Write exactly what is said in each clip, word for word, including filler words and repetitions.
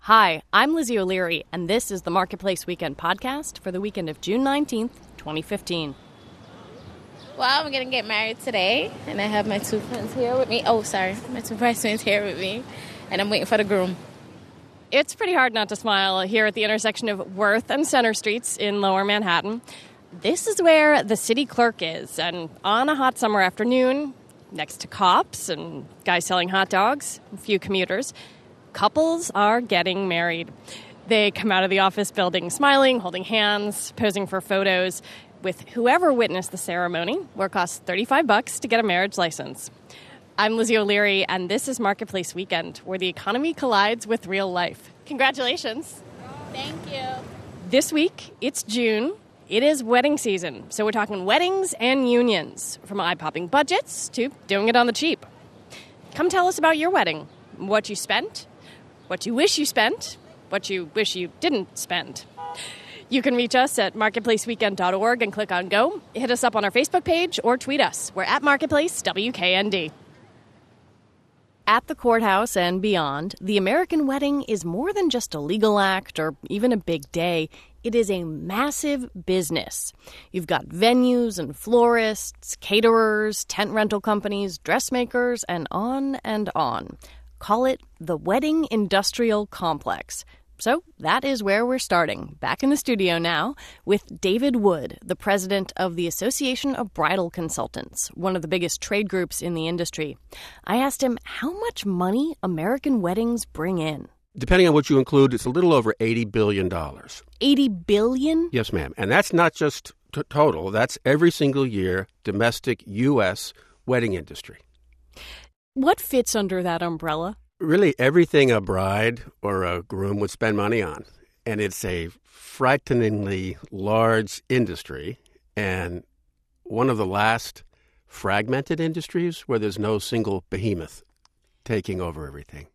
Hi, I'm Lizzie O'Leary, and this is the Marketplace Weekend podcast for the weekend of June nineteenth, twenty fifteen. Well, I'm going to get married today, and I have my two friends here with me. Oh, sorry, my two bridesmaids here with me, and I'm waiting for the groom. It's pretty hard not to smile here at the intersection of Worth and Center Streets in Lower Manhattan. This is where the city clerk is, and on a hot summer afternoon, next to cops and guys selling hot dogs, a few commuters, couples are getting married. They come out of the office building smiling, holding hands, posing for photos with whoever witnessed the ceremony, where it costs thirty-five bucks to get a marriage license. I'm Lizzie O'Leary, and this is Marketplace Weekend, where the economy collides with real life. Congratulations. Thank you. This week, it's June. It is wedding season, so we're talking weddings and unions, from eye-popping budgets to doing it on the cheap. Come tell us about your wedding, what you spent, what you wish you spent, what you wish you didn't spend. You can reach us at marketplace weekend dot org and click on Go. Hit us up on our Facebook page or tweet us. We're at Marketplace W K N D. At the courthouse and beyond, the American wedding is more than just a legal act or even a big day. It is a massive business. You've got venues and florists, caterers, tent rental companies, dressmakers, and on and on. Call it the Wedding Industrial Complex. So that is where we're starting, back in the studio now, with David Wood, the president of the Association of Bridal Consultants, one of the biggest trade groups in the industry. I asked him how much money American weddings bring in. Depending on what you include, it's a little over eighty billion dollars. eighty billion dollars? Yes, ma'am. And that's not just t- total. That's every single year domestic U S wedding industry. What fits under that umbrella? Really everything a bride or a groom would spend money on. And it's a frighteningly large industry and one of the last fragmented industries where there's no single behemoth taking over everything.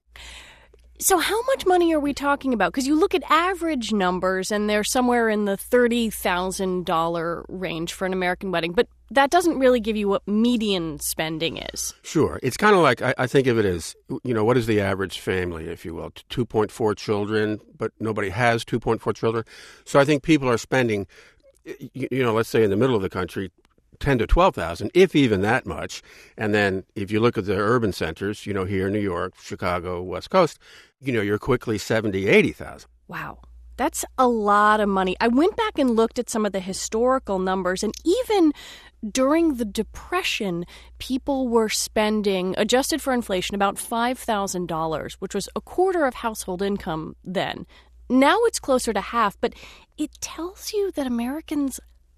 So how much money are we talking about? Because you look at average numbers and they're somewhere in the thirty thousand dollars range for an American wedding. But that doesn't really give you what median spending is. Sure. It's kind of like, I, I think of it as, you know, what is the average family, if you will? two point four children, but nobody has two point four children. So I think people are spending, you, you know, let's say in the middle of the country, ten to twelve thousand, if even that much. And then if you look at the urban centers, you know, here in New York, Chicago, West Coast, you know, you're quickly seventy, eighty thousand. Wow. That's a lot of money. I went back and looked at some of the historical numbers, and even during the Depression, people were spending, adjusted for inflation, about five thousand dollars, which was a quarter of household income then. Now it's closer to half, but it tells you that Americans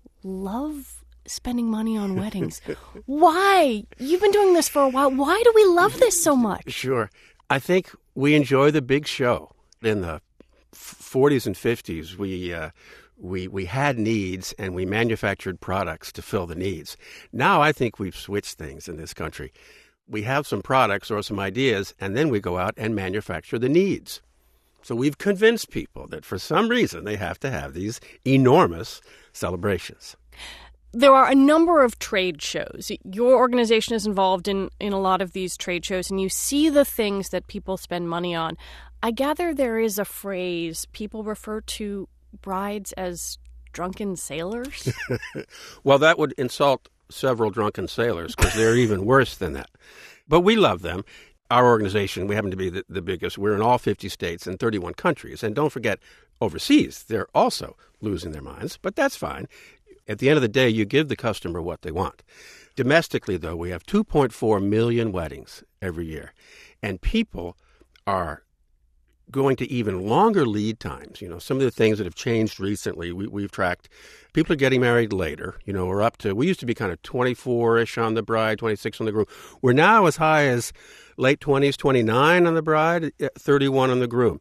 love spending money on weddings. Why? You've been doing this for a while. Why do we love this so much? Sure. I think we enjoy the big show. In the forties and fifties, we uh, we we had needs and we manufactured products to fill the needs. Now I think we've switched things in this country. We have some products or some ideas, and then we go out and manufacture the needs. So we've convinced people that for some reason they have to have these enormous celebrations. There are a number of trade shows. Your organization is involved in, in a lot of these trade shows, and you see the things that people spend money on. I gather there is a phrase people refer to brides as drunken sailors? Well, that would insult several drunken sailors because they're even worse than that. But we love them. Our organization, we happen to be the, the biggest. We're in all fifty states and thirty-one countries. And don't forget, overseas, they're also losing their minds, but that's fine. At the end of the day, you give the customer what they want. Domestically, though, we have two point four million weddings every year. And people are going to even longer lead times. You know, some of the things that have changed recently, we, we've tracked, people are getting married later. You know, we're up to, we used to be kind of twenty-four-ish on the bride, twenty-six on the groom. We're now as high as late twenties, twenty-nine on the bride, thirty-one on the groom.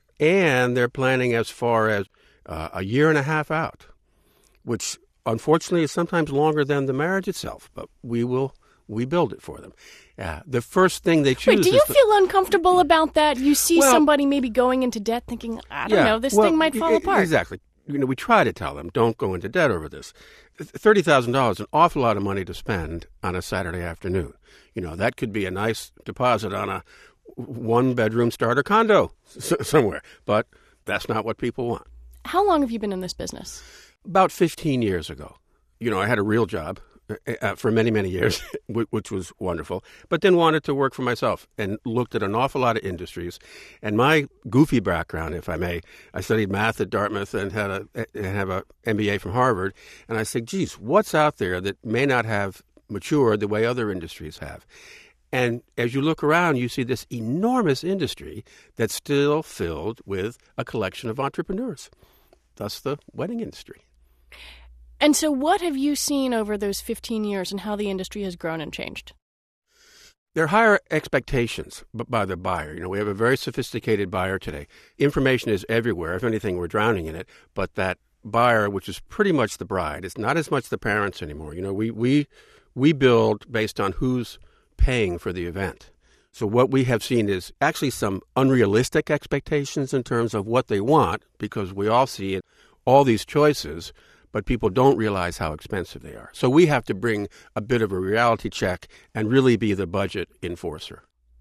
And they're planning as far as uh, a year and a half out, which unfortunately is sometimes longer than the marriage itself, but we will, we build it for them. Yeah, the first thing they choose. Wait, do you is the, feel uncomfortable about that? You see well, somebody maybe going into debt thinking, I don't yeah, know, this well, thing might fall e- apart. Exactly. You know, we try to tell them, don't go into debt over this. thirty thousand dollars is an awful lot of money to spend on a Saturday afternoon. You know, that could be a nice deposit on a one-bedroom starter condo s- somewhere. But that's not what people want. How long have you been in this business? About fifteen years ago. You know, I had a real job uh, for many, many years, which was wonderful, but then wanted to work for myself and looked at an awful lot of industries. And my goofy background, if I may, I studied math at Dartmouth and had a and have a M B A from Harvard. And I said, geez, what's out there that may not have matured the way other industries have? And as you look around, you see this enormous industry that's still filled with a collection of entrepreneurs. Thus the wedding industry. And so what have you seen over those fifteen years and how the industry has grown and changed? There are higher expectations by the buyer. You know, we have a very sophisticated buyer today. Information is everywhere. If anything, we're drowning in it. But that buyer, which is pretty much the bride, it's not as much the parents anymore. You know, we we we build based on who's paying for the event. So what we have seen is actually some unrealistic expectations in terms of what they want, because we all see it, all these choices, but people don't realize how expensive they are. So we have to bring a bit of a reality check and really be the budget enforcer.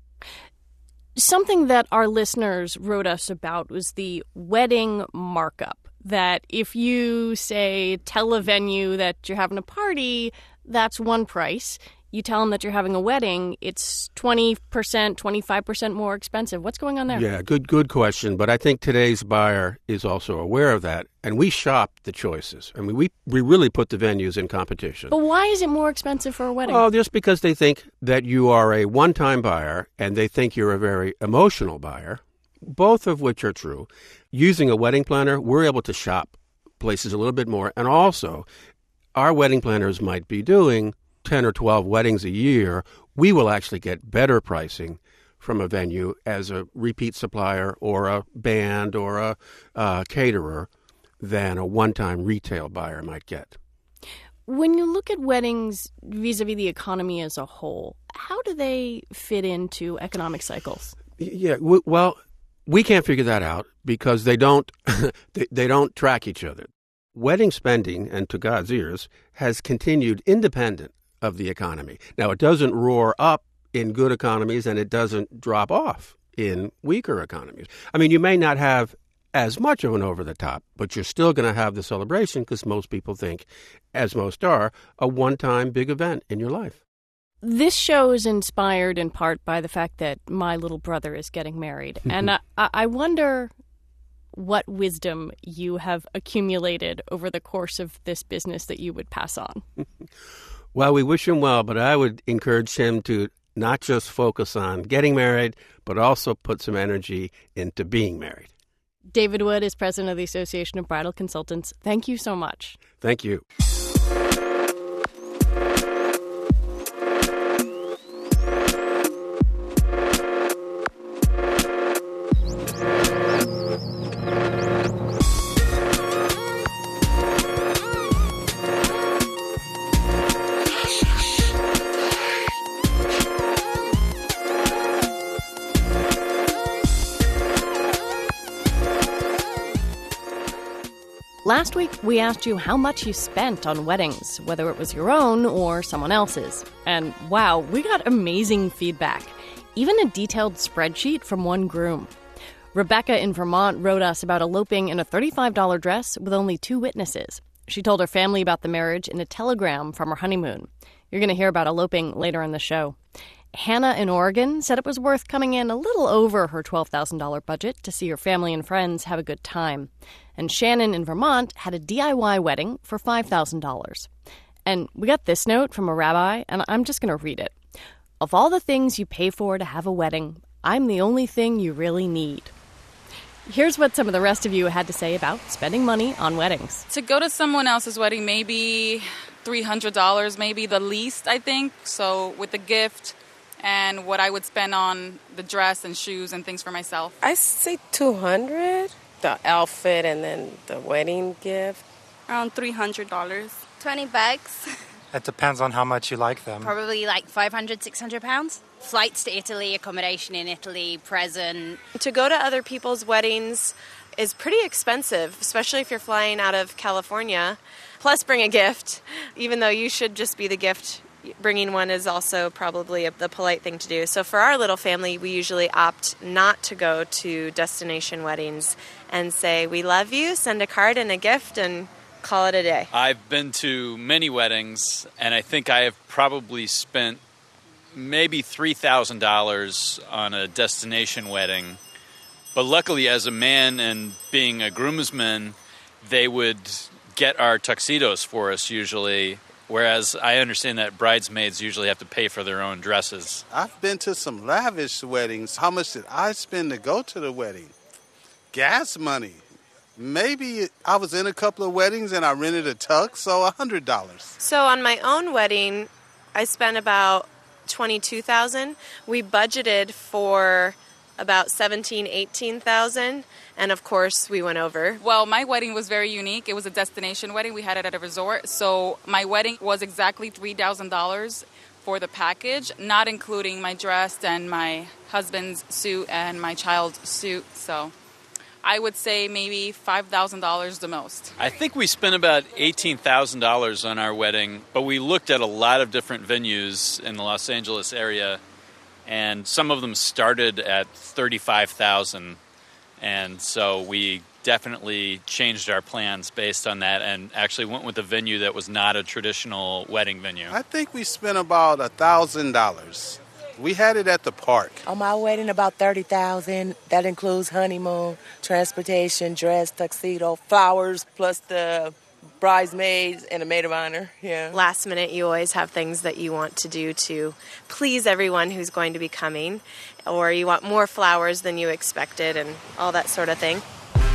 Something that our listeners wrote us about was the wedding markup. That if you, say, tell a venue that you're having a party, that's one price. You tell them that you're having a wedding, it's twenty percent, twenty-five percent more expensive. What's going on there? Yeah, good good question. But I think today's buyer is also aware of that. And we shop the choices. I mean, we, we really put the venues in competition. But why is it more expensive for a wedding? Oh, just because they think that you are a one-time buyer and they think you're a very emotional buyer, both of which are true. Using a wedding planner, we're able to shop places a little bit more. And also, our wedding planners might be doing ten or twelve weddings a year. We will actually get better pricing from a venue as a repeat supplier or a band or a uh, caterer than a one-time retail buyer might get. When you look at weddings vis-a-vis the economy as a whole, how do they fit into economic cycles? Yeah, w- well, we can't figure that out because they don't they, they don't track each other. Wedding spending, and to God's ears, has continued independent of the economy. Now, it doesn't roar up in good economies and it doesn't drop off in weaker economies. I mean, you may not have as much of an over-the-top, but you're still going to have the celebration because most people think, as most are, a one-time big event in your life. This show is inspired in part by the fact that my little brother is getting married. And I, I wonder what wisdom you have accumulated over the course of this business that you would pass on. Well, we wish him well, but I would encourage him to not just focus on getting married, but also put some energy into being married. David Wood is president of the Association of Bridal Consultants. Thank you so much. Thank you. Last week, we asked you how much you spent on weddings, whether it was your own or someone else's. And wow, we got amazing feedback. Even a detailed spreadsheet from one groom. Rebecca in Vermont wrote us about eloping in a thirty-five dollars dress with only two witnesses. She told her family about the marriage in a telegram from her honeymoon. You're going to hear about eloping later in the show. Hannah in Oregon said it was worth coming in a little over her twelve thousand dollars budget to see her family and friends have a good time. And Shannon in Vermont had a D I Y wedding for five thousand dollars. And we got this note from a rabbi, and I'm just going to read it. Of all the things you pay for to have a wedding, I'm the only thing you really need. Here's what some of the rest of you had to say about spending money on weddings. To go to someone else's wedding, maybe three hundred dollars, maybe the least, I think. So with the gift and what I would spend on the dress and shoes and things for myself. I say two hundred dollars. The outfit and then the wedding gift. Around three hundred dollars. twenty bucks. It depends on how much you like them. Probably like five hundred, six hundred pounds. Flights to Italy, accommodation in Italy, present. To go to other people's weddings is pretty expensive, especially if you're flying out of California. Plus bring a gift, even though you should just be the gift bringing one is also probably a, the polite thing to do. So for our little family, we usually opt not to go to destination weddings and say, we love you, send a card and a gift, and call it a day. I've been to many weddings, and I think I have probably spent maybe three thousand dollars on a destination wedding. But luckily, as a man and being a groomsman, they would get our tuxedos for us usually, whereas I understand that bridesmaids usually have to pay for their own dresses. I've been to some lavish weddings. How much did I spend to go to the wedding? Gas money. Maybe I was in a couple of weddings and I rented a tux, so one hundred dollars. So on my own wedding, I spent about twenty-two thousand dollars. We budgeted for about seventeen, eighteen thousand, and of course we went over. Well, my wedding was very unique. It was a destination wedding. We had it at a resort. So my wedding was exactly three thousand dollars for the package, not including my dress and my husband's suit and my child's suit. So I would say maybe five thousand dollars the most. I think we spent about eighteen thousand dollars on our wedding, but we looked at a lot of different venues in the Los Angeles area, and some of them started at thirty-five thousand dollars, and so we definitely changed our plans based on that and actually went with a venue that was not a traditional wedding venue. I think we spent about one thousand dollars. We had it at the park. On my wedding, about thirty thousand dollars. That includes honeymoon, transportation, dress, tuxedo, flowers, plus the bridesmaids and a maid of honor. Yeah. Last minute, you always have things that you want to do to please everyone who's going to be coming, or you want more flowers than you expected and all that sort of thing.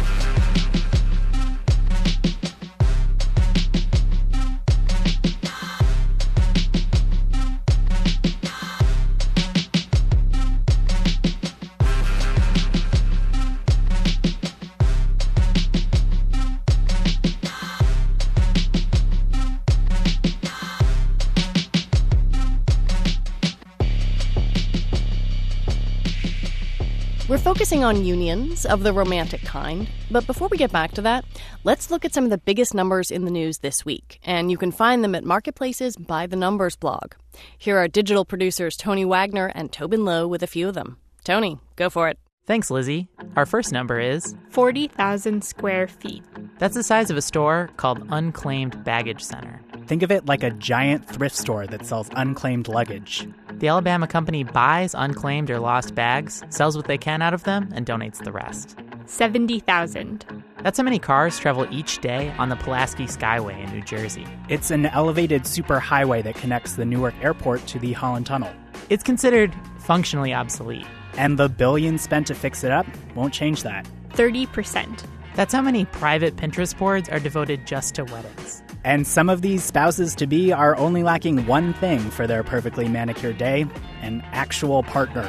We're focusing on unions of the romantic kind, but before we get back to that, let's look at some of the biggest numbers in the news this week, and you can find them at Marketplace's By the Numbers blog. Here are digital producers Tony Wagner and Tobin Lowe with a few of them. Tony, go for it. Thanks, Lizzie. Our first number is forty thousand square feet. That's the size of a store called Unclaimed Baggage Center. Think of it like a giant thrift store that sells unclaimed luggage. The Alabama company buys unclaimed or lost bags, sells what they can out of them, and donates the rest. seventy thousand. That's how many cars travel each day on the Pulaski Skyway in New Jersey. It's an elevated superhighway that connects the Newark Airport to the Holland Tunnel. It's considered functionally obsolete. And the billions spent to fix it up won't change that. thirty percent. That's how many private Pinterest boards are devoted just to weddings. And some of these spouses-to-be are only lacking one thing for their perfectly manicured day: an actual partner.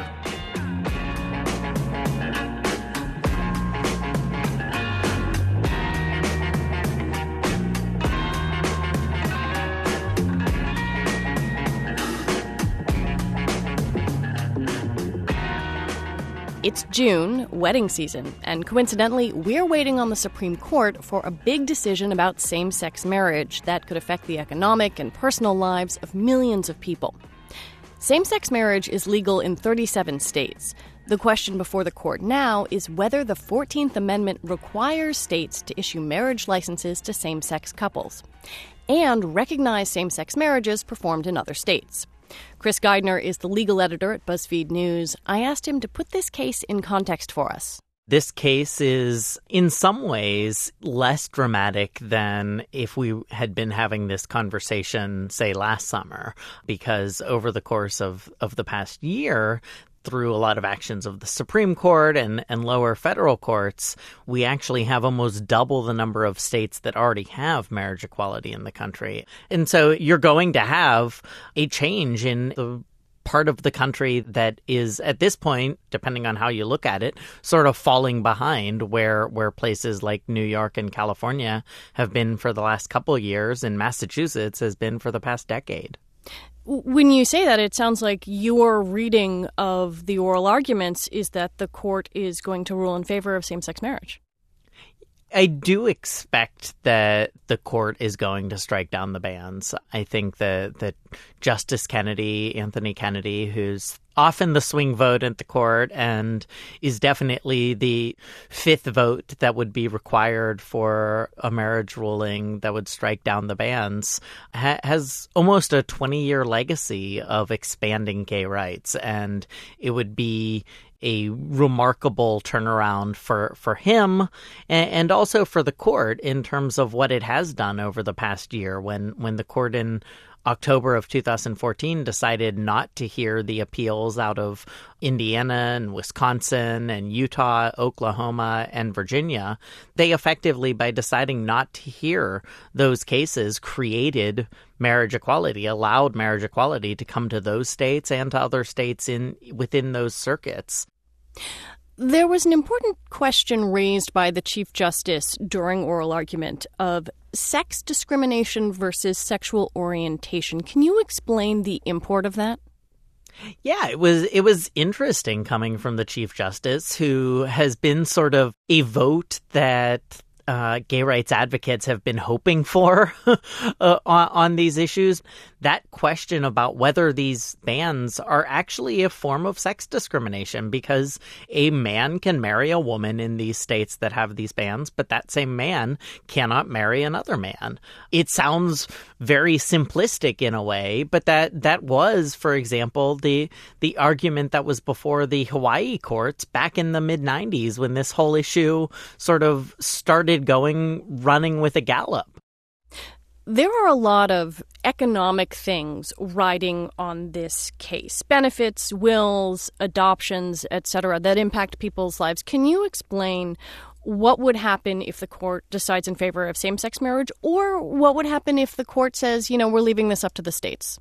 It's June, wedding season, and coincidentally, we're waiting on the Supreme Court for a big decision about same-sex marriage that could affect the economic and personal lives of millions of people. Same-sex marriage is legal in thirty-seven states. The question before the court now is whether the fourteenth Amendment requires states to issue marriage licenses to same-sex couples and recognize same-sex marriages performed in other states. Chris Geidner is the legal editor at BuzzFeed News. I asked him to put this case in context for us. This case is, in some ways, less dramatic than if we had been having this conversation, say, last summer, because over the course of, of the past year, through a lot of actions of the Supreme Court and, and lower federal courts, we actually have almost double the number of states that already have marriage equality in the country. And so you're going to have a change in the part of the country that is, at this point, depending on how you look at it, sort of falling behind where where places like New York and California have been for the last couple of years and Massachusetts has been for the past decade. When you say that, it sounds like your reading of the oral arguments is that the court is going to rule in favor of same-sex marriage. I do expect that the court is going to strike down the bans. I think that, that Justice Kennedy, Anthony Kennedy, who's often the swing vote at the court and is definitely the fifth vote that would be required for a marriage ruling that would strike down the bans, ha- has almost a twenty-year legacy of expanding gay rights. And it would be a remarkable turnaround for, for him and, and also for the court in terms of what it has done over the past year when, when the court in October of two thousand fourteen decided not to hear the appeals out of Indiana and Wisconsin and Utah, Oklahoma, and Virginia. They effectively, by deciding not to hear those cases, created marriage equality, allowed marriage equality to come to those states and to other states in within those circuits. There was an important question raised by the Chief Justice during oral argument of sex discrimination versus sexual orientation. Can you explain the import of that? Yeah, it was it was interesting coming from the Chief Justice, who has been sort of a vote that uh, gay rights advocates have been hoping for uh, on, on these issues. That question about whether these bans are actually a form of sex discrimination, because a man can marry a woman in these states that have these bans, but that same man cannot marry another man. It sounds very simplistic in a way, but that, that was, for example, the the argument that was before the Hawaii courts back in the mid nineties when this whole issue sort of started going running with a gallop. There are a lot of economic things riding on this case. Benefits, wills, adoptions, et cetera, that impact people's lives. Can you explain what would happen if the court decides in favor of same-sex marriage, or what would happen if the court says, you know, we're leaving this up to the states?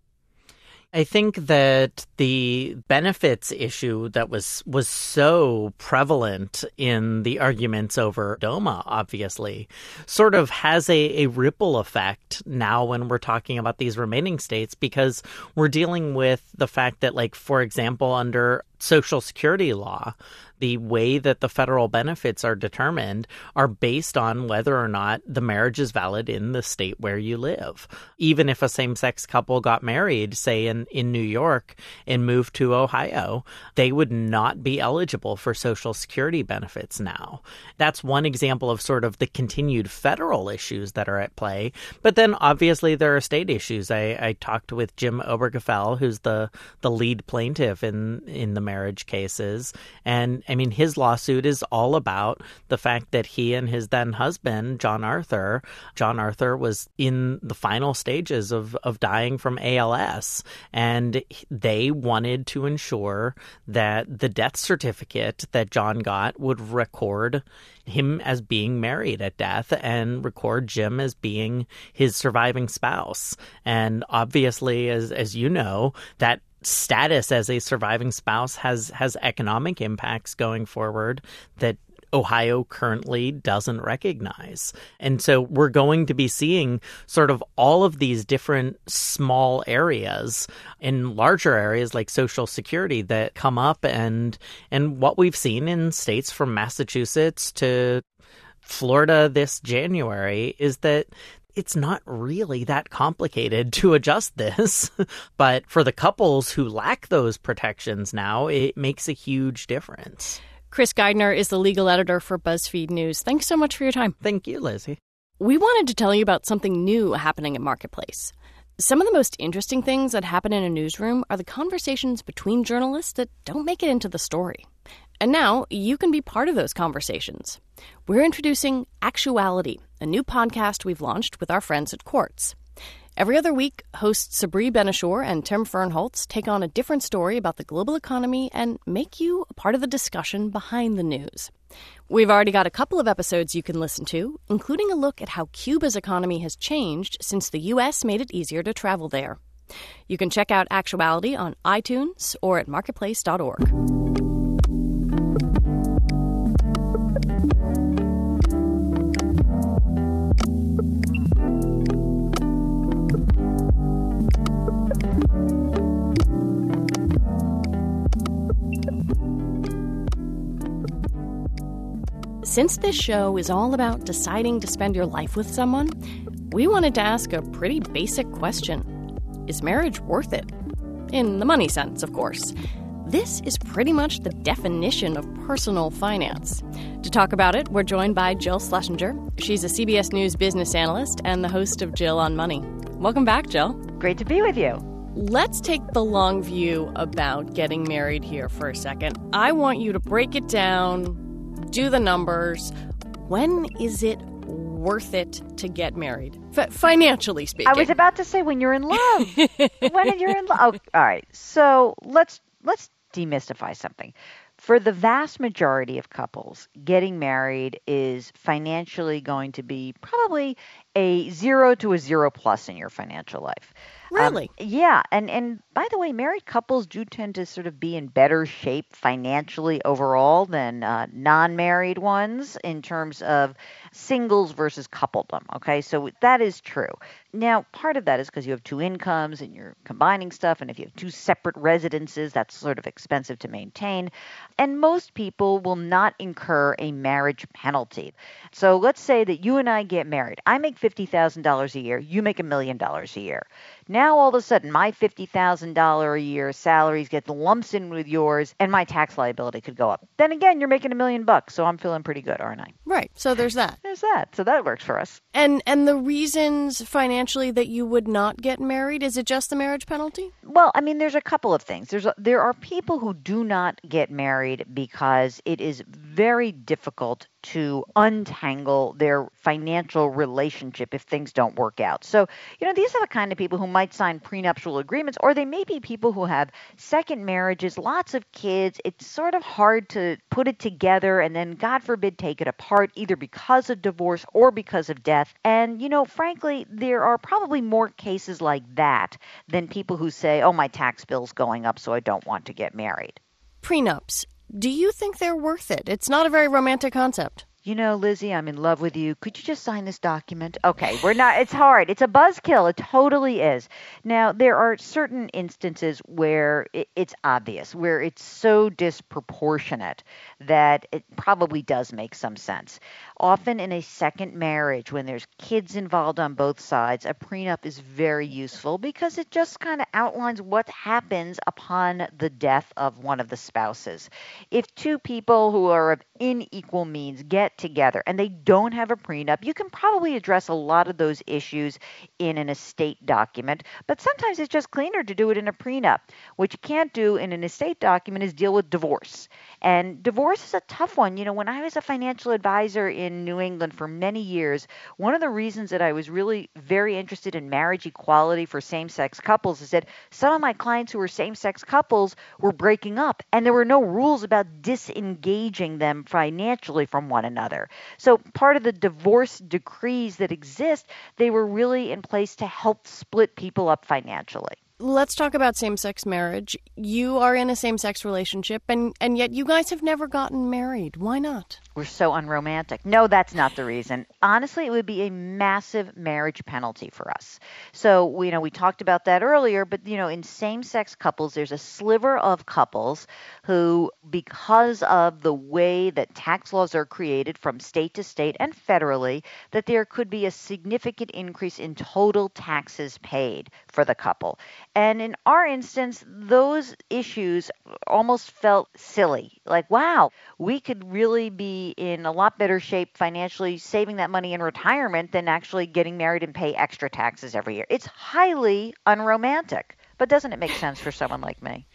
I think that the benefits issue that was was so prevalent in the arguments over DOMA, obviously, sort of has a, a ripple effect now when we're talking about these remaining states, because we're dealing with the fact that, like, for example, under Social Security law, the way that the federal benefits are determined are based on whether or not the marriage is valid in the state where you live. Even if a same-sex couple got married, say in, in New York, and moved to Ohio, they would not be eligible for Social Security benefits now. That's one example of sort of the continued federal issues that are at play. But then obviously there are state issues. I, I talked with Jim Obergefell, who's the, the lead plaintiff in, in the marriage cases, and I mean, his lawsuit is all about the fact that he and his then husband, John Arthur, John Arthur was in the final stages of, of dying from A L S. And they wanted to ensure that the death certificate that John got would record him as being married at death and record Jim as being his surviving spouse. And obviously, as as you know, that status as a surviving spouse has has economic impacts going forward that Ohio currently doesn't recognize. And so we're going to be seeing sort of all of these different small areas in larger areas like Social Security that come up, and and what we've seen in states from Massachusetts to Florida this January is that it's not really that complicated to adjust this, but for the couples who lack those protections now, it makes a huge difference. Chris Geidner is the legal editor for BuzzFeed News. Thanks so much for your time. Thank you, Lizzie. We wanted to tell you about something new happening at Marketplace. Some of the most interesting things that happen in a newsroom are the conversations between journalists that don't make it into the story. And now you can be part of those conversations. We're introducing Actuality, a new podcast we've launched with our friends at Quartz. Every other week, hosts Sabri Benishore and Tim Fernholtz take on a different story about the global economy and make you a part of the discussion behind the news. We've already got a couple of episodes you can listen to, including a look at how Cuba's economy has changed since the U S made it easier to travel there. You can check out Actuality on iTunes or at marketplace dot org. Since this show is all about deciding to spend your life with someone, we wanted to ask a pretty basic question. Is marriage worth it? In the money sense, of course. This is pretty much the definition of personal finance. To talk about it, we're joined by Jill Schlesinger. She's a C B S News business analyst and the host of Jill on Money. Welcome back, Jill. Great to be with you. Let's take the long view about getting married here for a second. I want you to break it down, do the numbers. When is it worth it to get married, F- financially speaking? I was about to say when you're in love. When you're in love. Oh, all right. So let's let's demystify something. For the vast majority of couples, getting married is financially going to be probably a zero to a zero plus in your financial life. Really? Um, yeah. And, and by the way, married couples do tend to sort of be in better shape financially overall than uh, non-married ones in terms of singles versus coupledom. Okay, so that is true. Now, part of that is because you have two incomes and you're combining stuff. And if you have two separate residences, that's sort of expensive to maintain. And most people will not incur a marriage penalty. So let's say that you and I get married. I make fifty thousand dollars a year. You make a million dollars a year. Now, all of a sudden, my fifty thousand dollars a year salaries get lumps in with yours, and my tax liability could go up. Then again, you're making a million bucks, so I'm feeling pretty good, aren't I? Right. So there's that. There's that. So that works for us. And and the reasons financially that you would not get married, is it just the marriage penalty? Well, I mean, there's a couple of things. There's a, there are people who do not get married because it is very difficult to untangle their financial relationship if things don't work out. So, you know, these are the kind of people who might sign prenuptial agreements, or they may be people who have second marriages, lots of kids. It's sort of hard to put it together and then, God forbid, take it apart, either because of divorce or because of death. And, you know, frankly, there are probably more cases like that than people who say, oh, my tax bill's going up, so I don't want to get married. Prenups. Do you think they're worth it? It's not a very romantic concept. You know, Lizzie, I'm in love with you. Could you just sign this document? Okay, we're not, it's hard. It's a buzzkill. It totally is. Now, there are certain instances where it, it's obvious, where it's so disproportionate that it probably does make some sense. Often in a second marriage, when there's kids involved on both sides, a prenup is very useful because it just kind of outlines what happens upon the death of one of the spouses. If two people who are of unequal means get together and they don't have a prenup, you can probably address a lot of those issues in an estate document, but sometimes it's just cleaner to do it in a prenup. What you can't do in an estate document is deal with divorce. And divorce is a tough one. You know, when I was a financial advisor in New England for many years, one of the reasons that I was really very interested in marriage equality for same-sex couples is that some of my clients who were same-sex couples were breaking up, and there were no rules about disengaging them financially from one another. So part of the divorce decrees that exist, they were really in place to help split people up financially. Let's talk about same-sex marriage. You are in a same-sex relationship, and, and yet you guys have never gotten married. Why not? We're so unromantic. No, that's not the reason. Honestly, it would be a massive marriage penalty for us. So, you know, we talked about that earlier, but, you know, in same-sex couples, there's a sliver of couples who, because of the way that tax laws are created from state to state and federally, that there could be a significant increase in total taxes paid for the couple. And in our instance, those issues almost felt silly. Like, wow, we could really be in a lot better shape financially saving that money in retirement than actually getting married and pay extra taxes every year. It's highly unromantic. But doesn't it make sense for someone like me?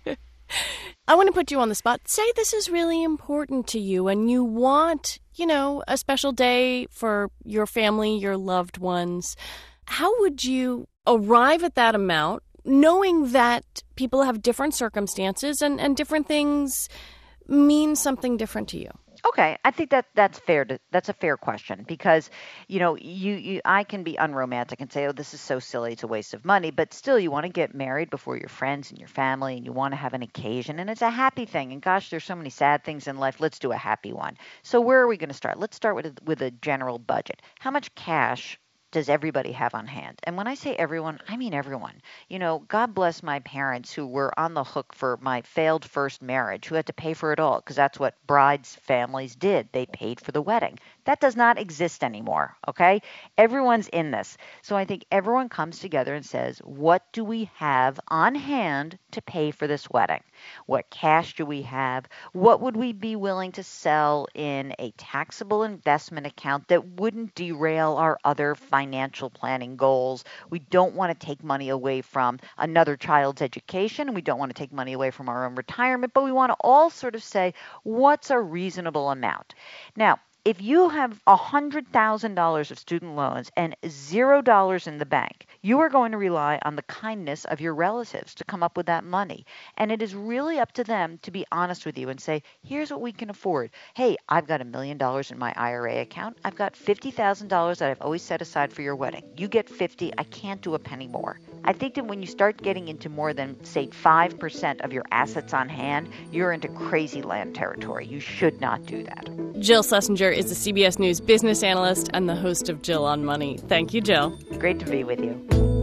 I want to put you on the spot. Say this is really important to you and you want, you know, a special day for your family, your loved ones. How would you arrive at that amount, knowing that people have different circumstances and, and different things mean something different to you? Okay, I think that that's fair. To, that's a fair question because, you know, you, you I can be unromantic and say, oh, this is so silly, it's a waste of money. But still, you want to get married before your friends and your family, and you want to have an occasion, and it's a happy thing. And gosh, there's so many sad things in life. Let's do a happy one. So where are we going to start? Let's start with a, with a general budget. How much cash does everybody have on hand? And when I say everyone, I mean everyone. You know, God bless my parents who were on the hook for my failed first marriage, who had to pay for it all, because that's what brides' families did. They paid for the wedding. That does not exist anymore, okay? Everyone's in this. So I think everyone comes together and says, what do we have on hand to pay for this wedding? What cash do we have? What would we be willing to sell in a taxable investment account that wouldn't derail our other financial planning goals? We don't want to take money away from another child's education, and we don't want to take money away from our own retirement, but we want to all sort of say, what's a reasonable amount? Now, if you have one hundred thousand dollars of student loans and zero dollars in the bank, you are going to rely on the kindness of your relatives to come up with that money. And it is really up to them to be honest with you and say, here's what we can afford. Hey, I've got a million dollars in my I R A account. I've got fifty thousand dollars that I've always set aside for your wedding. You get fifty. I can't do a penny more. I think that when you start getting into more than, say, five percent of your assets on hand, you're into crazy land territory. You should not do that. Jill Schlesinger is a C B S News business analyst and the host of Jill on Money. Thank you, Jill. Great to be with you.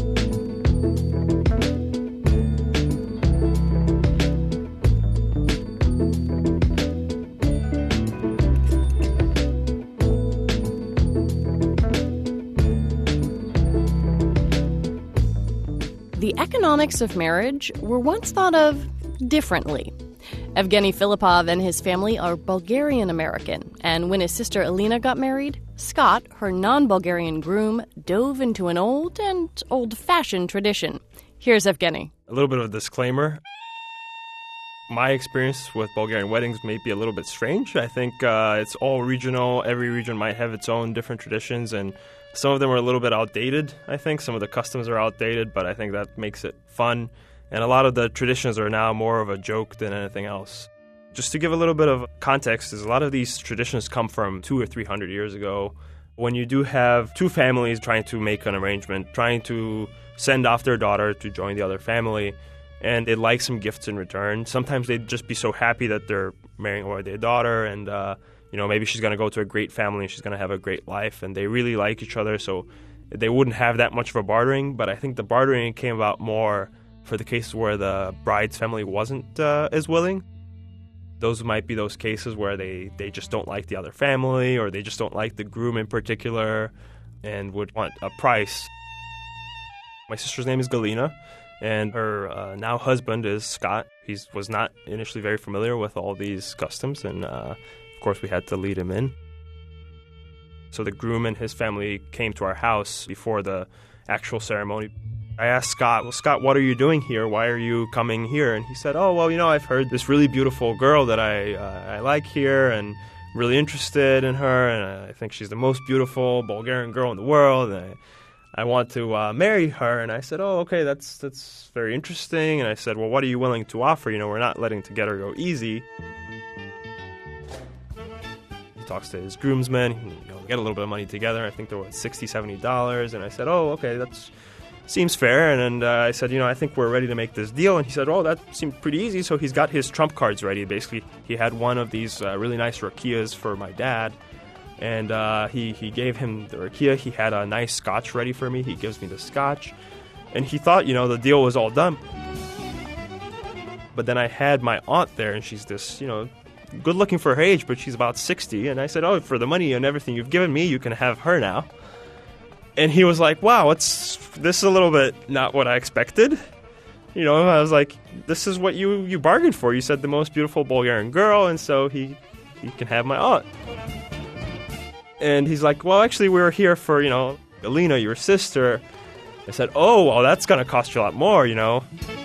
The economics of marriage were once thought of differently. Evgeny Filipov and his family are Bulgarian-American, and when his sister Alina got married, Scott, her non-Bulgarian groom, dove into an old and old-fashioned tradition. Here's Evgeny. A little bit of a disclaimer. My experience with Bulgarian weddings may be a little bit strange. I think uh, it's all regional. Every region might have its own different traditions, and some of them are a little bit outdated, I think. Some of the customs are outdated, but I think that makes it fun. And a lot of the traditions are now more of a joke than anything else. Just to give a little bit of context, is a lot of these traditions come from two or three hundred years ago, when you do have two families trying to make an arrangement, trying to send off their daughter to join the other family, and they'd like some gifts in return. Sometimes they'd just be so happy that they're marrying away their daughter, and uh, you know, maybe she's going to go to a great family and she's going to have a great life, and they really like each other, so they wouldn't have that much of a bartering. But I think the bartering came about more for the cases where the bride's family wasn't uh, as willing. Those might be those cases where they, they just don't like the other family, or they just don't like the groom in particular and would want a price. My sister's name is Galina, and her uh, now husband is Scott. He was not initially very familiar with all these customs, and uh, of course we had to lead him in. So the groom and his family came to our house before the actual ceremony. I asked Scott, well, Scott, what are you doing here? Why are you coming here? And he said, oh, well, you know, I've heard this really beautiful girl that I uh, I like here, and I'm really interested in her, and I think she's the most beautiful Bulgarian girl in the world, and I, I want to uh, marry her. And I said, oh, okay, that's that's very interesting. And I said, well, what are you willing to offer? You know, we're not letting together go easy. He talks to his groomsmen, you know, get a little bit of money together. I think there was sixty dollars, seventy dollars. And I said, oh, okay, that's seems fair. And, and uh, I said, you know, I think we're ready to make this deal. And he said, oh, that seemed pretty easy. So he's got his trump cards ready. Basically, he had one of these uh, really nice rakias for my dad. And uh, he, he gave him the rakia. He had a nice scotch ready for me. He gives me the scotch. And he thought, you know, the deal was all done. But then I had my aunt there, and she's this, you know, good looking for her age, but she's about sixty. And I said, oh, for the money and everything you've given me, you can have her now. And he was like, wow, it's, this is a little bit not what I expected. You know, I was like, this is what you, you bargained for. You said the most beautiful Bulgarian girl, and so he, he can have my aunt. And he's like, well, actually, we were here for, you know, Alina, your sister. I said, oh, well, that's going to cost you a lot more, you know.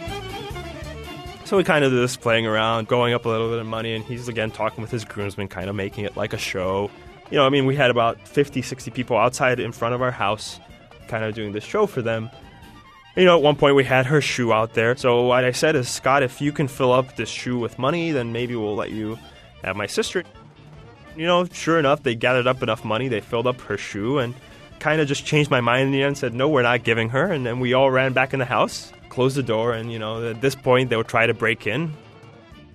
So we kind of did this playing around, going up a little bit of money, and he's, again, talking with his groomsmen, kind of making it like a show. You know, I mean, we had about fifty, sixty people outside in front of our house kind of doing this show for them. You know, at one point we had her shoe out there. So what I said is, Scott, if you can fill up this shoe with money, then maybe we'll let you have my sister. You know, sure enough, they gathered up enough money. They filled up her shoe and kind of just changed my mind in the end and said, no, we're not giving her. And then we all ran back in the house, closed the door, and, you know, at this point they would try to break in.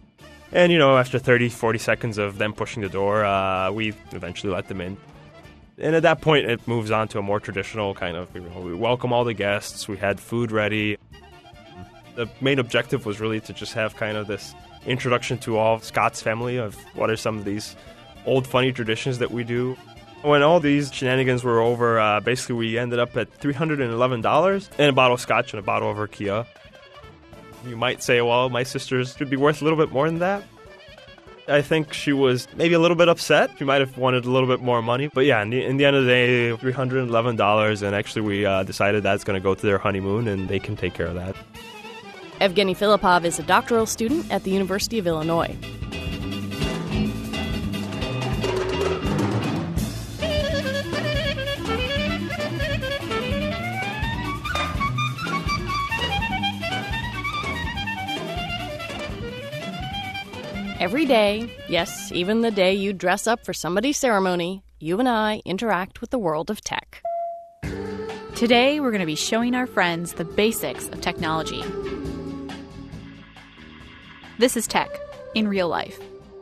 And, you know, after thirty, forty seconds of them pushing the door, uh, we eventually let them in. And at that point, it moves on to a more traditional kind of, you know, we welcome all the guests, we had food ready. The main objective was really to just have kind of this introduction to all of Scott's family of what are some of these old funny traditions that we do. When all these shenanigans were over, uh, basically we ended up at three hundred eleven dollars and a bottle of scotch and a bottle of Rakia. You might say, well, my sisters should be worth a little bit more than that. I think she was maybe a little bit upset. She might have wanted a little bit more money. But yeah, in the, in the end of the day, three hundred eleven dollars. And actually we uh, decided that's going to go to their honeymoon and they can take care of that. Evgeny Filipov is a doctoral student at the University of Illinois. Every day, yes, even the day you dress up for somebody's ceremony, you and I interact with the world of tech. Today, we're going to be showing our friends the basics of technology. This is Tech in Real Life.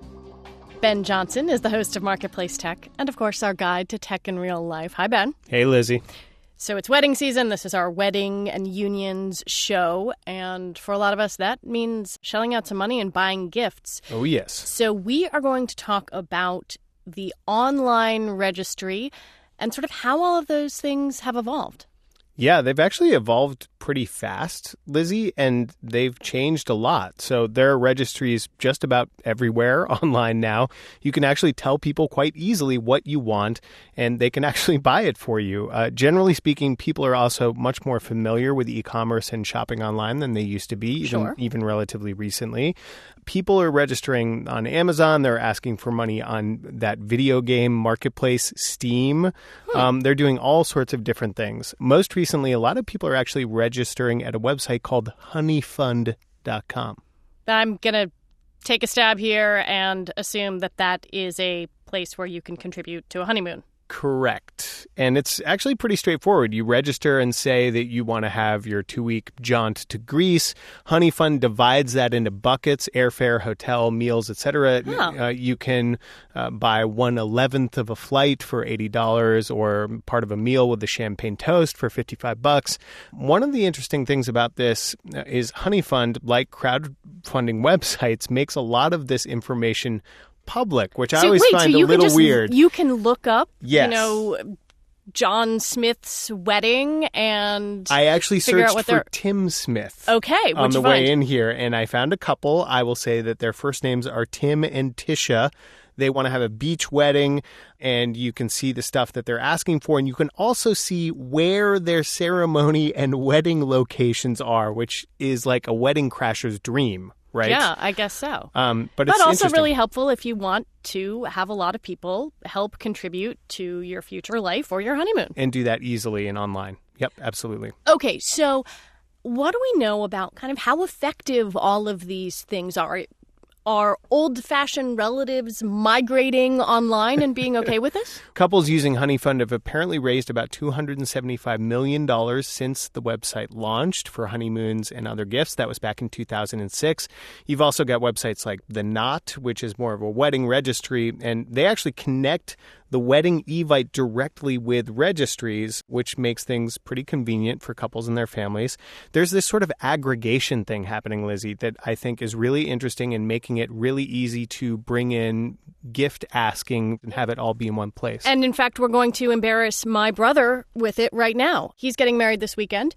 Ben Johnson is the host of Marketplace Tech, and of course, our guide to tech in real life. Hi, Ben. Hey, Lizzie. So it's wedding season. This is our wedding and unions show. And for a lot of us, that means shelling out some money and buying gifts. Oh, yes. So we are going to talk about the online registry and sort of how all of those things have evolved. Yeah, they've actually evolved pretty fast, Lizzie, and they've changed a lot. So there are registries just about everywhere online now. You can actually tell people quite easily what you want, and they can actually buy it for you. Uh, generally speaking, people are also much more familiar with e-commerce and shopping online than they used to be, even, Sure. even relatively recently. People are registering on Amazon. They're asking for money on that video game marketplace, Steam. Hmm. Um, they're doing all sorts of different things. Most recently, a lot of people are actually registering at a website called honey fund dot com. I'm going to take a stab here and assume that that is a place where you can contribute to a honeymoon. Correct. And it's actually pretty straightforward. You register and say that you want to have your two-week jaunt to Greece. Honey Fund divides that into buckets, airfare, hotel, meals, et cetera. Oh. Uh, you can uh, buy one-eleventh of a flight for eighty dollars or part of a meal with a champagne toast for fifty-five bucks. One of the interesting things about this is Honey Fund, like crowdfunding websites, makes a lot of this information public, which I So always wait, find so a you little can just, weird. You can look up, Yes. you know, John Smith's wedding and I actually figure out searched what for they're... Tim Smith Okay, on what'd the you way find? in here, and I found a couple. I will say that their first names are Tim and Tisha. They want to have a beach wedding, and you can see the stuff that they're asking for, and you can also see where their ceremony and wedding locations are, which is like a wedding crasher's dream, right? Yeah, I guess so. Um, but But it's also interesting. really helpful if you want to have a lot of people help contribute to your future life or your honeymoon. And do that easily and online. Yep, absolutely. Okay, so what do we know about kind of how effective all of these things are? Are old-fashioned relatives migrating online and being okay with this? Couples using Honey Fund have apparently raised about two hundred seventy-five million dollars since the website launched for honeymoons and other gifts. That was back in two thousand six. You've also got websites like The Knot, which is more of a wedding registry, and they actually connect the wedding Evite directly with registries, which makes things pretty convenient for couples and their families. There's this sort of aggregation thing happening, Lizzie, that I think is really interesting in making it really easy to bring in gift asking and have it all be in one place. And in fact, we're going to embarrass my brother with it right now. He's getting married this weekend,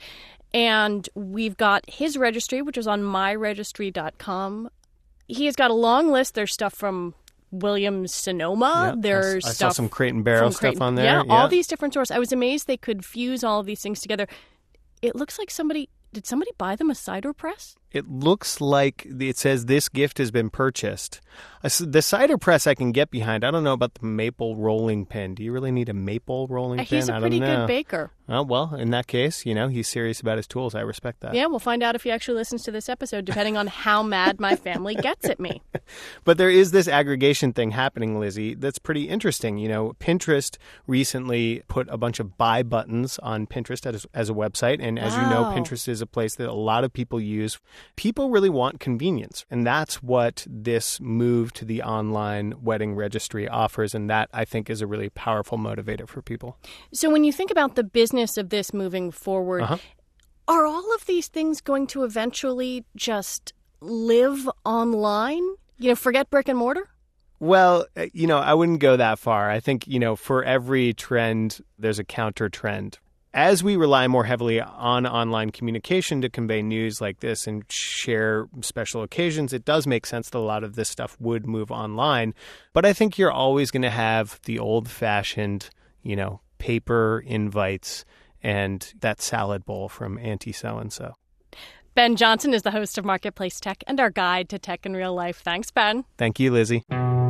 and we've got his registry, which is on my registry dot com. He has got a long list. There's stuff from Williams Sonoma. Yeah, There's I, I stuff saw some Crate and Barrel from Crate stuff and- on there. Yeah, all these different sources. I was amazed they could fuse all of these things together. It looks like somebody... Did somebody buy them a cider press? It looks like it says this gift has been purchased. The cider press I can get behind. I don't know about the maple rolling pin. Do you really need a maple rolling Uh, pin? He's a I pretty don't know. good baker. Oh, well, in that case, you know, he's serious about his tools. I respect that. Yeah, we'll find out if he actually listens to this episode, depending on how mad my family gets at me. But there is this aggregation thing happening, Lizzie, that's pretty interesting. You know, Pinterest recently put a bunch of buy buttons on Pinterest as, as a website. And as you know, Wow. Pinterest is a place that a lot of people use People really want convenience, and that's what this move to the online wedding registry offers, and that, I think, is a really powerful motivator for people. So when you think about the business of this moving forward, Uh-huh. are all of these things going to eventually just live online? You know, forget brick and mortar? Well, uh, you know, I wouldn't go that far. I think, you know, for every trend, there's a counter trend. As we rely more heavily on online communication to convey news like this and share special occasions, it does make sense that a lot of this stuff would move online. But I think you're always going to have the old-fashioned, you know, paper invites and that salad bowl from Auntie So-and-so. Ben Johnson is the host of Marketplace Tech and our guide to tech in real life. Thanks, Ben. Thank you, Lizzie.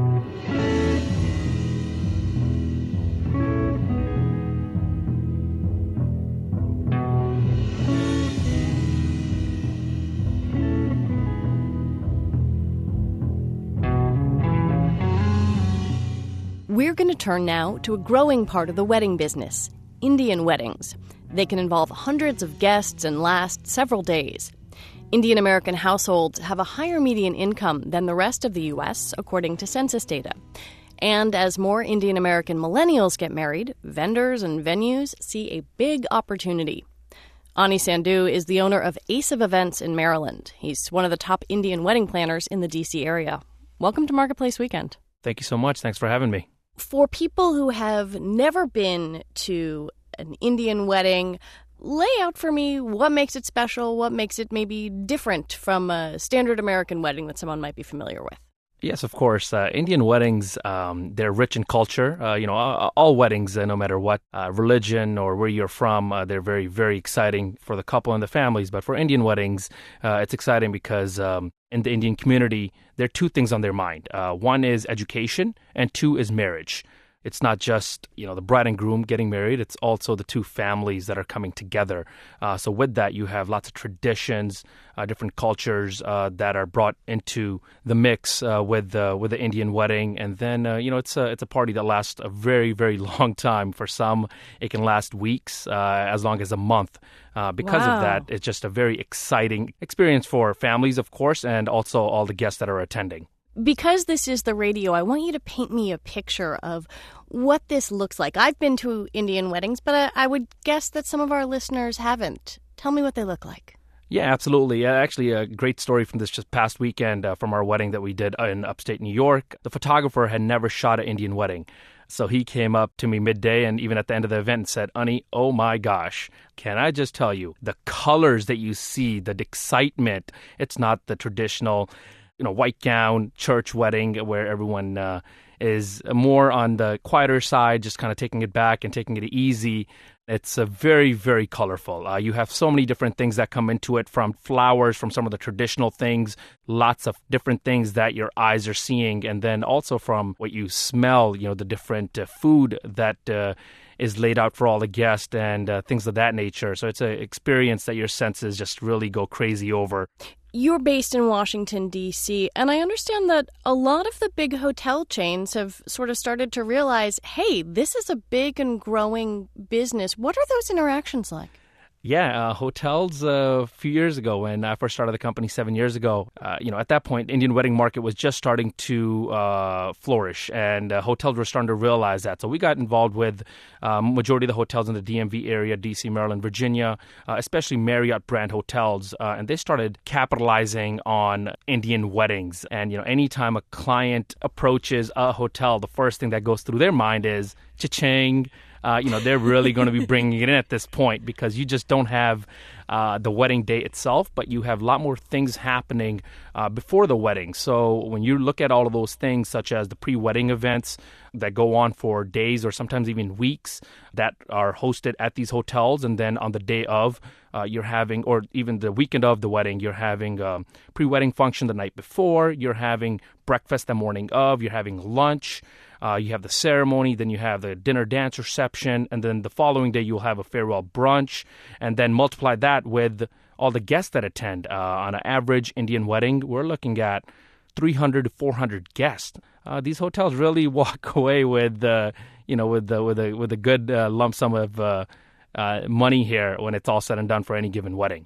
We're going to turn now to a growing part of the wedding business, Indian weddings. They can involve hundreds of guests and last several days. Indian American households have a higher median income than the rest of the U S, according to census data. And as more Indian American millennials get married, vendors and venues see a big opportunity. Ani Sandhu is the owner of Ace of Events in Maryland. He's one of the top Indian wedding planners in the D C area. Welcome to Marketplace Weekend. Thank you so much. Thanks for having me. For people who have never been to an Indian wedding, lay out for me what makes it special, what makes it maybe different from a standard American wedding that someone might be familiar with. Yes, of course. Uh, Indian weddings, um, they're rich in culture. Uh, you know, all, all weddings, uh, no matter what uh, religion or where you're from, uh, they're very, very exciting for the couple and the families. But for Indian weddings, uh, it's exciting because um, in the Indian community, there are two things on their mind. Uh, one is education, and two is marriage. It's not just, you know, the bride and groom getting married. It's also the two families that are coming together. Uh, so with that, you have lots of traditions, uh, different cultures uh, that are brought into the mix uh, with uh, with the Indian wedding. And then, uh, you know, it's a, it's a party that lasts a very, very long time. For some, it can last weeks, uh, as long as a month. Uh, because Wow. of that, it's just a very exciting experience for families, of course, and also all the guests that are attending. Because this is the radio, I want you to paint me a picture of what this looks like. I've been to Indian weddings, but I, I would guess that some of our listeners haven't. Tell me what they look like. Yeah, absolutely. Uh, actually, a great story from this just past weekend uh, from our wedding that we did in upstate New York. The photographer had never shot an Indian wedding. So he came up to me midday and even at the end of the event and said, Ani, oh my gosh, can I just tell you, the colors that you see, the excitement, it's not the traditional, you know, white gown church wedding where everyone uh, is more on the quieter side, just kind of taking it back and taking it easy. It's a very, very colorful. Uh, you have so many different things that come into it, from flowers, from some of the traditional things, lots of different things that your eyes are seeing, and then also from what you smell, you know, the different uh, food that uh, is laid out for all the guests and uh, things of that nature. So it's an experience that your senses just really go crazy over. You're based in Washington, D C, and I understand that a lot of the big hotel chains have sort of started to realize, hey, this is a big and growing business. What are those interactions like? Yeah, uh, hotels uh, a few years ago when I first started the company seven years ago, uh, you know, at that point, Indian wedding market was just starting to uh, flourish, and uh, hotels were starting to realize that. So we got involved with um, majority of the hotels in the D M V area, D C, Maryland, Virginia, uh, especially Marriott brand hotels, uh, and they started capitalizing on Indian weddings. And, you know, anytime a client approaches a hotel, the first thing that goes through their mind is cha-ching. Uh, you know, they're really going to be bringing it in at this point because you just don't have uh, the wedding day itself, but you have a lot more things happening uh, before the wedding. So when you look at all of those things, such as the pre-wedding events that go on for days or sometimes even weeks that are hosted at these hotels, and then on the day of, uh, you're having, or even the weekend of the wedding, you're having a pre-wedding function the night before, you're having breakfast the morning of, you're having lunch. Uh, you have the ceremony, then you have the dinner dance reception, and then the following day you'll have a farewell brunch, and then multiply that with all the guests that attend. Uh, on an average Indian wedding, we're looking at three hundred to four hundred guests. Uh, these hotels really walk away with, uh, you know, with the, with a with a good uh, lump sum of uh, uh, money here when it's all said and done for any given wedding.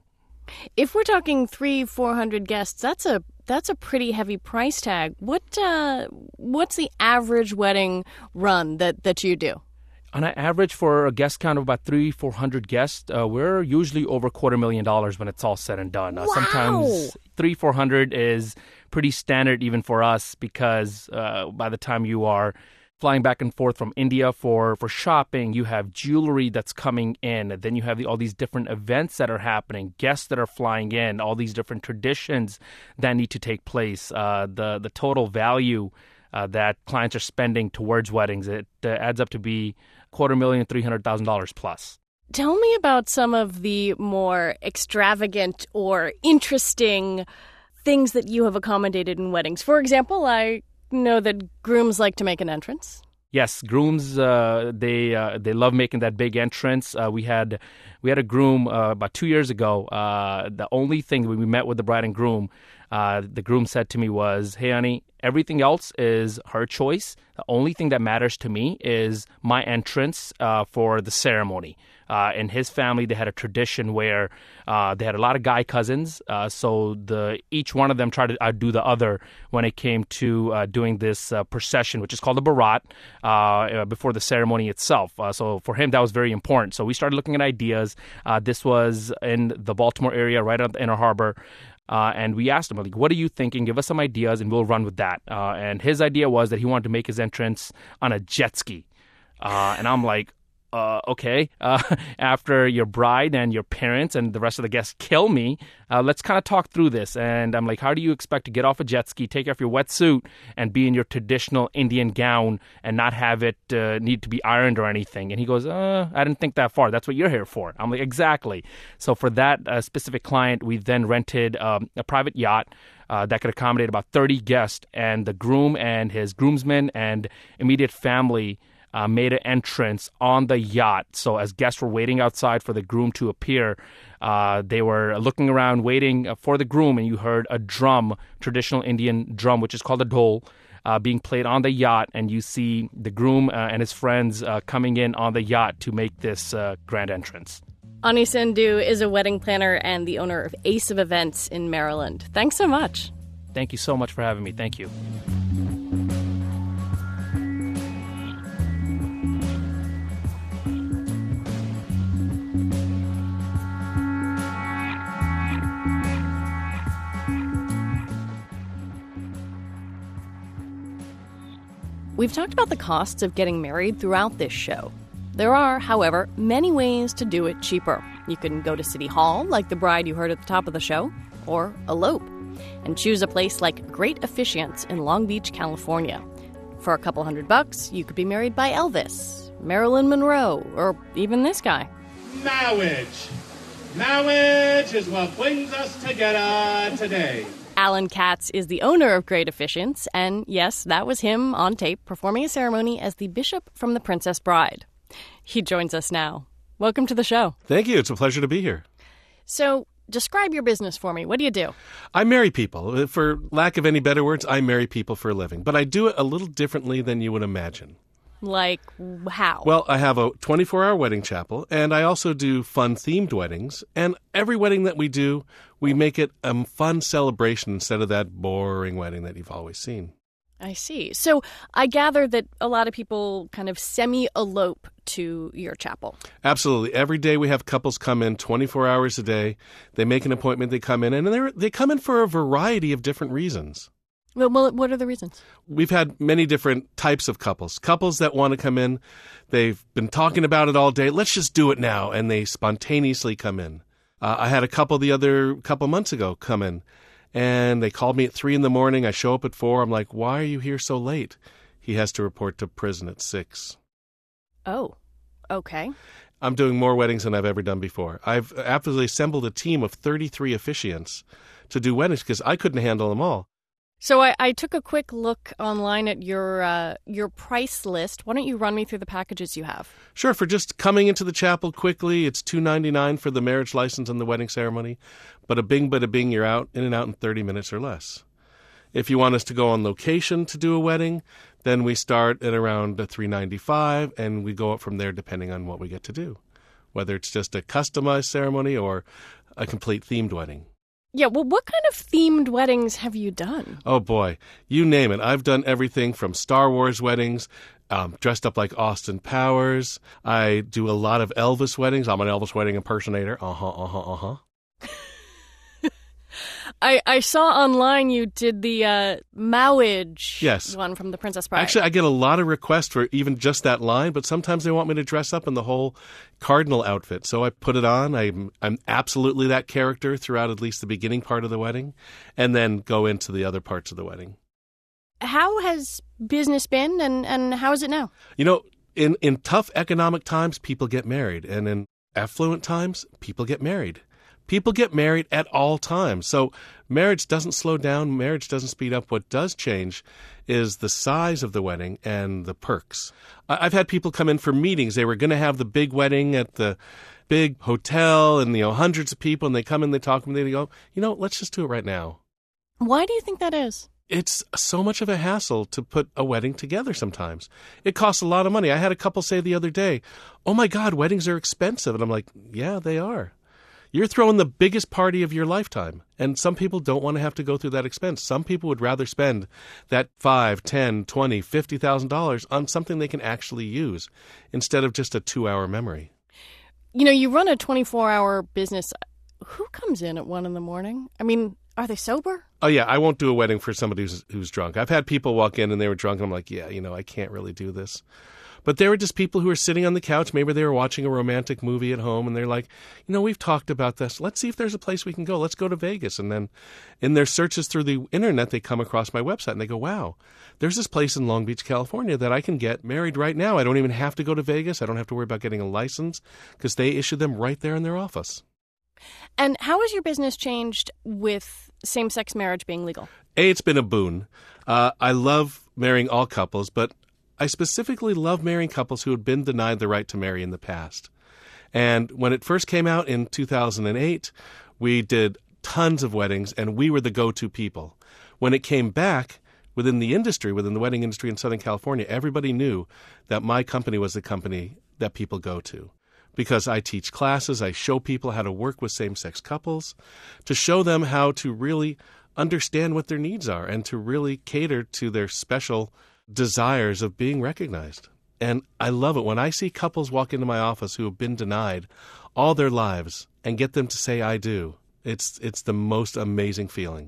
If we're talking three, four hundred guests, that's a that's a pretty heavy price tag. What uh, what's the average wedding run that, that you do? On an average, for a guest count of about three, four hundred guests, uh, we're usually over quarter million dollars when it's all said and done. Uh, wow. Sometimes three, four hundred is pretty standard even for us because uh, by the time you are flying back and forth from India for, for shopping, you have jewelry that's coming in. Then you have the, all these different events that are happening, guests that are flying in, all these different traditions that need to take place. Uh, the the total value uh, that clients are spending towards weddings, it uh, adds up to be quarter million, three hundred thousand dollars plus. Tell me about some of the more extravagant or interesting things that you have accommodated in weddings. For example, I know that grooms like to make an entrance. Yes, grooms uh, they uh, they love making that big entrance. Uh, we had we had a groom uh, about two years ago. Uh, the only thing when we met with the bride and groom, uh, the groom said to me was, "Hey, honey, everything else is her choice. The only thing that matters to me is my entrance uh, for the ceremony." Uh, in his family, they had a tradition where uh, they had a lot of guy cousins, uh, so the each one of them tried to outdo the other when it came to uh, doing this uh, procession, which is called a barat, uh, before the ceremony itself. Uh, so for him, that was very important. So we started looking at ideas. Uh, this was in the Baltimore area, right on the Inner Harbor. Uh, and we asked him, like, what are you thinking? Give us some ideas, and we'll run with that. Uh, and his idea was that he wanted to make his entrance on a jet ski. Uh, and I'm like, Uh, okay, uh, after your bride and your parents and the rest of the guests kill me, uh, let's kind of talk through this. And I'm like, how do you expect to get off a jet ski, take off your wetsuit, and be in your traditional Indian gown and not have it uh, need to be ironed or anything? And he goes, uh, I didn't think that far. That's what you're here for. I'm like, exactly. So for that uh, specific client, we then rented um, a private yacht Uh, that could accommodate about thirty guests, and the groom and his groomsmen and immediate family Uh, made an entrance on the yacht. So as guests were waiting outside for the groom to appear, uh, they were looking around waiting for the groom, and you heard a drum, traditional Indian drum, which is called a dhol, uh, being played on the yacht, and you see the groom uh, and his friends uh, coming in on the yacht to make this uh, grand entrance. Ani Sandhu is a wedding planner and the owner of Ace of Events in Maryland. Thanks so much. Thank you so much for having me. Thank you. We've talked about the costs of getting married throughout this show. There are, however, many ways to do it cheaper. You can go to City Hall, like the bride you heard at the top of the show, or elope, and choose a place like Great Officiants in Long Beach, California. For a couple hundred bucks, you could be married by Elvis, Marilyn Monroe, or even this guy. Marriage. Marriage is what brings us together today. Alan Katz is the owner of Great Officiants, and yes, that was him on tape performing a ceremony as the bishop from The Princess Bride. He joins us now. Welcome to the show. Thank you. It's a pleasure to be here. So, describe your business for me. What do you do? I marry people. For lack of any better words, I marry people for a living. But I do it a little differently than you would imagine. Like how? Well, I have a twenty-four hour wedding chapel, and I also do fun-themed weddings. And every wedding that we do, we make it a fun celebration instead of that boring wedding that you've always seen. I see. So I gather that a lot of people kind of semi-elope to your chapel. Absolutely. Every day we have couples come in twenty-four hours a day. They make an appointment, they come in, and they're, they come in for a variety of different reasons. Well, what are the reasons? We've had many different types of couples. Couples that want to come in, they've been talking about it all day. Let's just do it now, and they spontaneously come in. Uh, I had a couple the other couple months ago come in, and they called me at three in the morning. I show up at four. I'm like, why are you here so late? He has to report to prison at six. Oh, okay. I'm doing more weddings than I've ever done before. I've absolutely assembled a team of thirty-three officiants to do weddings because I couldn't handle them all. So I, I took a quick look online at your uh, your price list. Why don't you run me through the packages you have? Sure. For just coming into the chapel quickly, it's two hundred ninety-nine dollars for the marriage license and the wedding ceremony. But a bing, but a bing, you're out, in and out in thirty minutes or less. If you want us to go on location to do a wedding, then we start at around three hundred ninety-five dollars, and we go up from there depending on what we get to do. Whether it's just a customized ceremony or a complete themed wedding. Yeah, well, what kind of themed weddings have you done? Oh, boy. You name it. I've done everything from Star Wars weddings, um, dressed up like Austin Powers. I do a lot of Elvis weddings. I'm an Elvis wedding impersonator. Uh-huh, uh-huh, uh-huh. I, I saw online you did the uh, Mowage Yes. one from The Princess Bride. Actually, I get a lot of requests for even just that line, but sometimes they want me to dress up in the whole cardinal outfit. So I put it on. I'm, I'm absolutely that character throughout at least the beginning part of the wedding, and then go into the other parts of the wedding. How has business been, and, and how is it now? You know, in, in tough economic times, people get married, and in affluent times, people get married. People get married at all times. So marriage doesn't slow down. Marriage doesn't speed up. What does change is the size of the wedding and the perks. I've had people come in for meetings. They were going to have the big wedding at the big hotel and, you know, hundreds of people, and they come in, they talk to me, they go, you know, let's just do it right now. Why do you think that is? It's so much of a hassle to put a wedding together sometimes. It costs a lot of money. I had a couple say the other day, oh, my God, weddings are expensive. And I'm like, yeah, they are. You're throwing the biggest party of your lifetime, and some people don't want to have to go through that expense. Some people would rather spend that five, ten, twenty, fifty thousand dollars on something they can actually use instead of just a two-hour memory. You know, you run a twenty-four hour business. Who comes in at one in the morning? I mean, are they sober? Oh yeah, I won't do a wedding for somebody who's who's drunk. I've had people walk in and they were drunk, and I'm like, yeah, you know, I can't really do this. But there were just people who were sitting on the couch. Maybe they were watching a romantic movie at home, and they're like, you know, we've talked about this. Let's see if there's a place we can go. Let's go to Vegas. And then in their searches through the internet, they come across my website, and they go, wow, there's this place in Long Beach, California that I can get married right now. I don't even have to go to Vegas. I don't have to worry about getting a license because they issue them right there in their office. And how has your business changed with same-sex marriage being legal? A, it's been a boon. Uh, I love marrying all couples, but I specifically love marrying couples who had been denied the right to marry in the past. And when it first came out in two thousand eight, we did tons of weddings, and we were the go-to people. When it came back, within the industry, within the wedding industry in Southern California, everybody knew that my company was the company that people go to. Because I teach classes, I show people how to work with same-sex couples, to show them how to really understand what their needs are and to really cater to their special desires of being recognized. And I love it when I see couples walk into my office who have been denied all their lives and get them to say, I do. It's it's the most amazing feeling.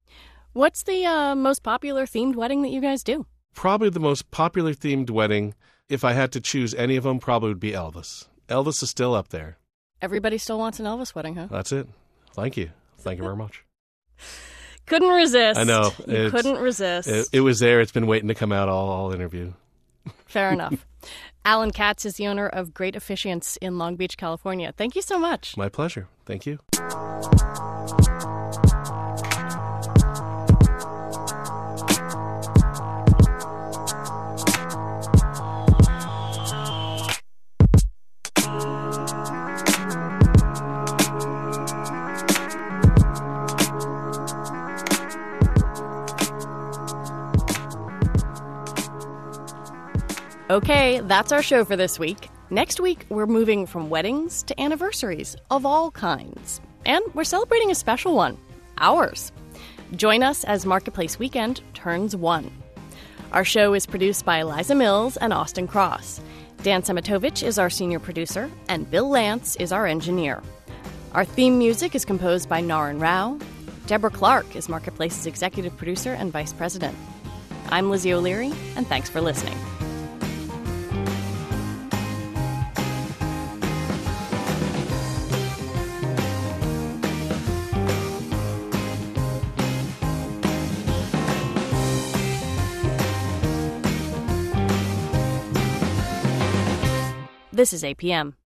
What's the uh, most popular themed wedding that you guys do? Probably the most popular themed wedding, if I had to choose any of them, probably would be Elvis. Elvis is still up there. Everybody still wants an Elvis wedding, huh? That's it. Thank you. Thank you very much. Couldn't resist. I know. You couldn't resist. It, it was there. It's been waiting to come out all, all interview. Fair enough. Alan Katz is the owner of Great Officiants in Long Beach, California. Thank you so much. My pleasure. Thank you. Okay, that's our show for this week. Next week, we're moving from weddings to anniversaries of all kinds. And we're celebrating a special one, ours. Join us as Marketplace Weekend turns one. Our show is produced by Eliza Mills and Austin Cross. Dan Semitovich is our senior producer, and Bill Lance is our engineer. Our theme music is composed by Naren Rao. Deborah Clark is Marketplace's executive producer and vice president. I'm Lizzie O'Leary, and thanks for listening. This is A P M.